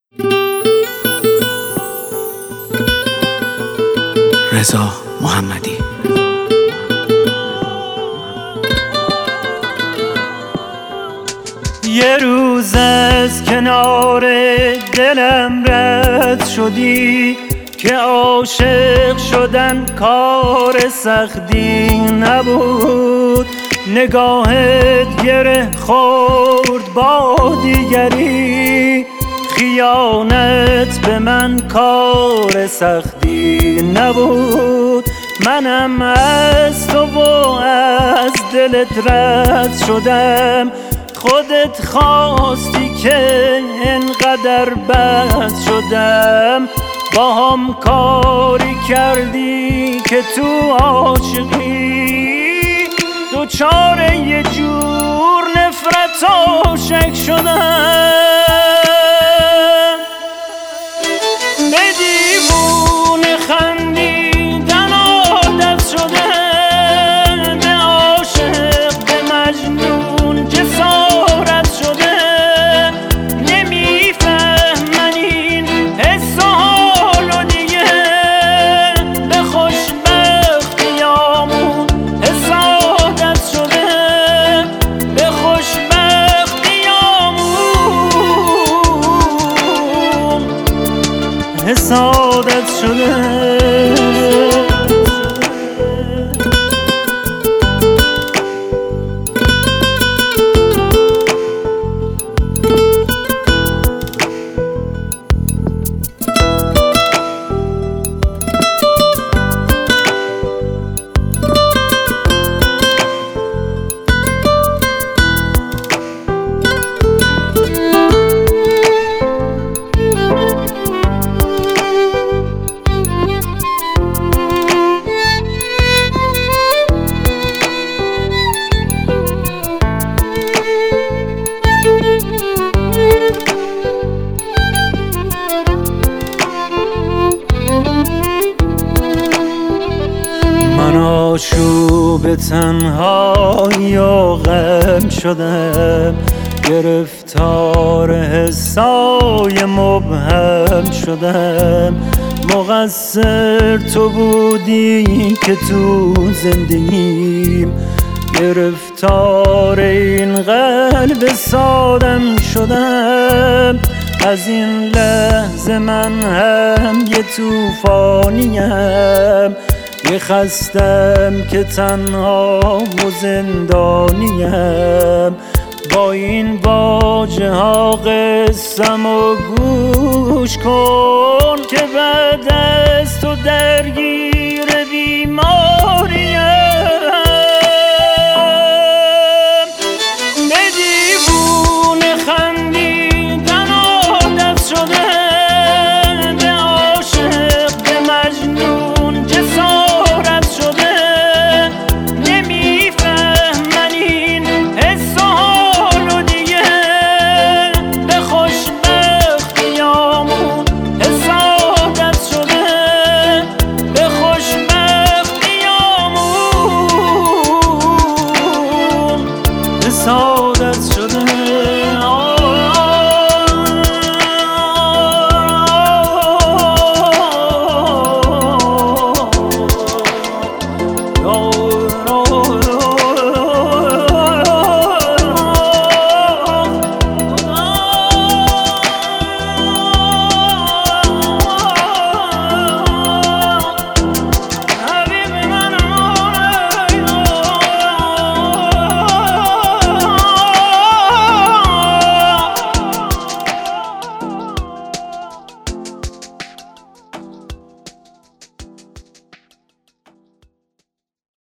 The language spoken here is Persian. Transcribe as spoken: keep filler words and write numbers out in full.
رضا محمدی. یه روز از کنار دلم رد شدی که عاشق شدن کار سختی نبود. نگاهت گره خورد با دیگری، خیانت به من کار سختی نبود. منم از تو و از دلت رد شدم، خودت خواستی که انقدر بد شدم. با هم کاری کردی که تو عاشقی دوچار یه جور نفرت و شک شدم. به دیوونه خندیدن عادت شده، به عاشق به مجنون جسارت شده. نمیفهمن این حس و حالو دیگه، به خوشبختیامون حسادت شده، به خوشبختیامون حسادت شده. من آشوب تنهایی و غم شدم، گرفتار حسای مبهم شدم. مقصر تو بودی که تو زندگیم، گرفتار این قلب سادم شدم. از این لحظه من هم یه طوفانیم، یه خستم که تنها و زندانیم. با این واژه ها قسم و گوش کن که بعد از تو درگیر بیمار